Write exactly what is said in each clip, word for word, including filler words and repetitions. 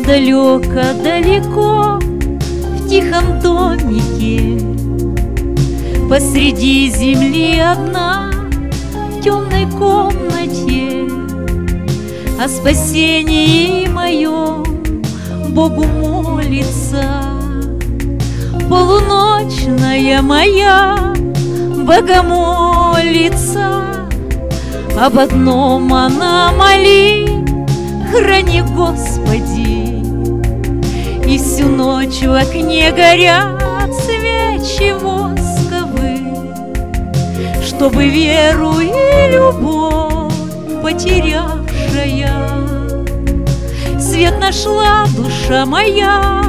далеко-далеко в тихом домике посреди земли одна в темной комнате о спасении моем Богу молится. Полуночная моя богомолица, об одном она молит: храни, Господи. И всю ночь в окне горят свечи восковые, чтобы веру и любовь потерявшая свет нашла душа моя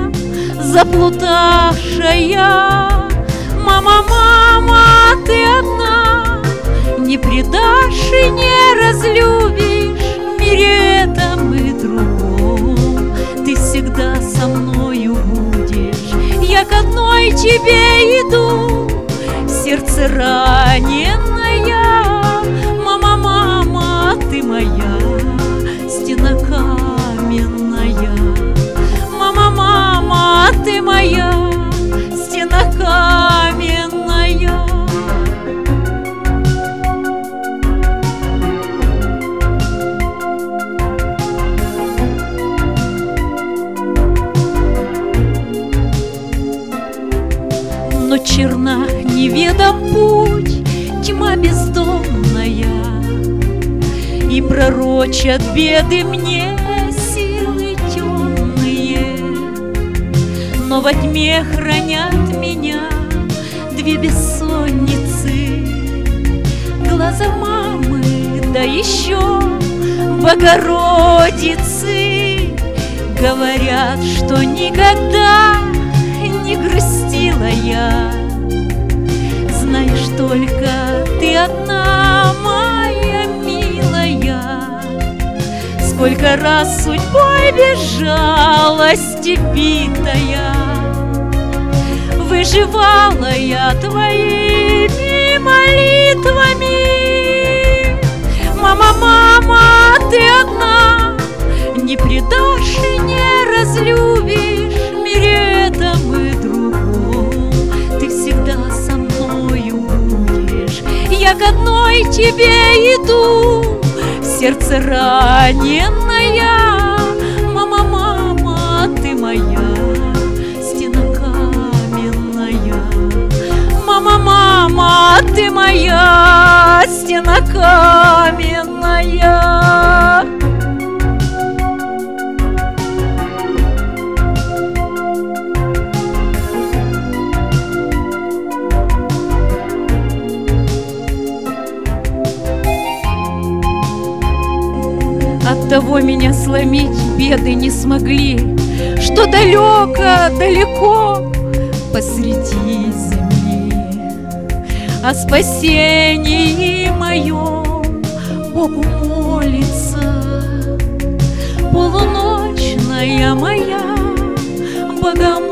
заплутавшая. Мама, мама, ты одна, не предашь и не разлюбишь в мире этом и другом. Ты всегда со мною будешь, я к одной тебе иду, в сердце раненая. Мама, мама, ты моя стена каменная. Мама, мама, ты моя стена каменная. Но черна неведом путь, тьма бездомная, и пророчат беды мне силы темные. Но во тьме хранят меня две бессонницы, глаза мамы, да еще Богородицы. Говорят, что никогда не грустила я, знаешь, только ты одна, моя милая. Сколько раз судьбой без жалости битая, выживала я твоими молитвами. Мама, мама, ты одна, не предашь и не разлюбишь в мире этом и другом. Ты всегда со мною будешь, я к одной тебе иду, в сердце раненая. Мама, мама, ты моя стена каменная. Мама, мама, ты моя стена каменная. Оттого меня сломить беды не смогли, что далеко, далеко посреди земли о спасении моем Богу молится. Полуночная моя богомолица,